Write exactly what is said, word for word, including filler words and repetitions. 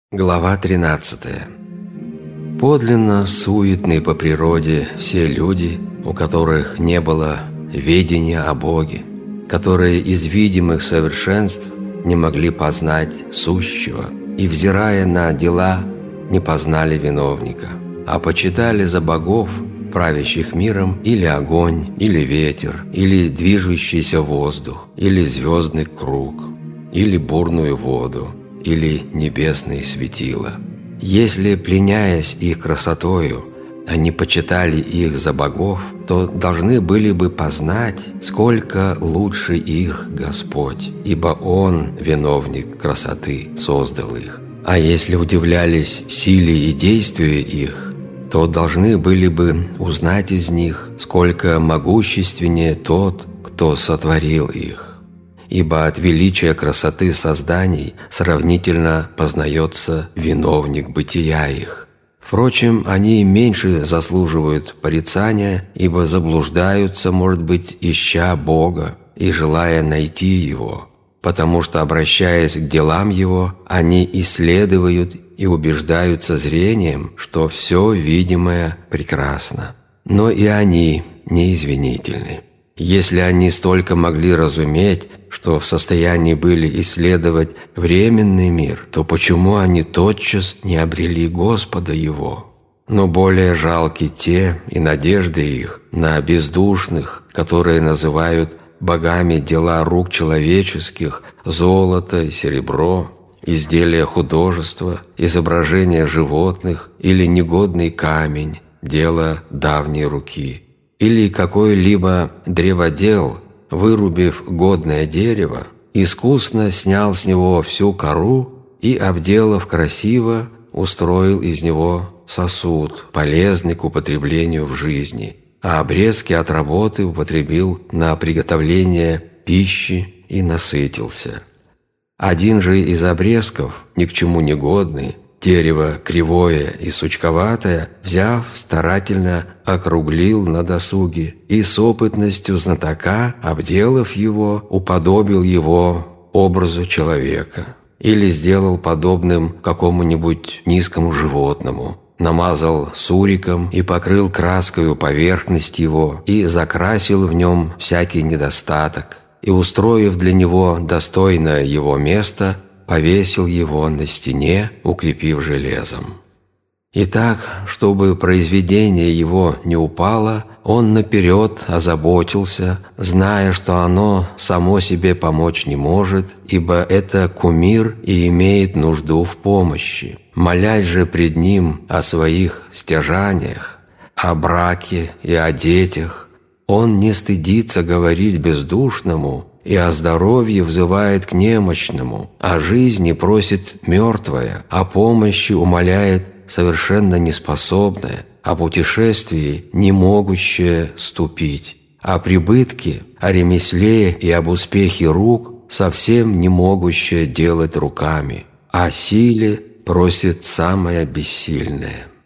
Глава тринадцатая. Подлинно суетны по природе все люди, у которых не было ведения о Боге, которые из видимых совершенств не могли познать сущего и, взирая на дела, не познали виновника, а почитали за богов, правящих миром, или огонь, или ветер, или движущийся воздух, или звездный круг, или бурную воду, или небесные светила. Если, пленяясь их красотою, они почитали их за богов, то должны были бы познать, сколько лучше их Господь, ибо Он, виновник красоты, создал их. А если удивлялись силе и действию их, то должны были бы узнать из них, сколько могущественнее тот, кто сотворил их. Ибо от величия красоты созданий сравнительно познается виновник бытия их. Впрочем, они меньше заслуживают порицания, ибо заблуждаются, может быть, ища Бога и желая найти Его, потому что, обращаясь к делам Его, они исследуют и убеждаются зрением, что все видимое прекрасно. Но и они неизвинительны. Если они столько могли разуметь, что в состоянии были исследовать временный мир, то почему они тотчас не обрели Господа Его? Но более жалки те и надежды их на бездушных, которые называют богами дела рук человеческих, золото и серебро, изделия художества, изображения животных или негодный камень, дело давней руки. Или какой-либо древодел, вырубив годное дерево, искусно снял с него всю кору и, обделав красиво, устроил из него сосуд, полезный к употреблению в жизни, а обрезки от работы употребил на приготовление пищи и насытился. Один же из обрезков, ни к чему не годный, дерево кривое и сучковатое, взяв, старательно округлил на досуге и с опытностью знатока, обделав его, уподобил его образу человека или сделал подобным какому-нибудь низкому животному, намазал суриком и покрыл краскою поверхность его и закрасил в нем всякий недостаток и, устроив для него достойное его место, повесил его на стене, укрепив железом. Итак, чтобы произведение его не упало, он наперед озаботился, зная, что оно само себе помочь не может, ибо это кумир и имеет нужду в помощи. Молясь же пред ним о своих стяжаниях, о браке и о детях, он не стыдится говорить бездушному, и о здоровье взывает к немощному, о жизни просит мертвое, о помощи умоляет совершенно неспособное, о путешествии не могущее ступить, о прибытке, о ремесле и об успехе рук совсем не могущее делать руками, о силе просит самое бессильное.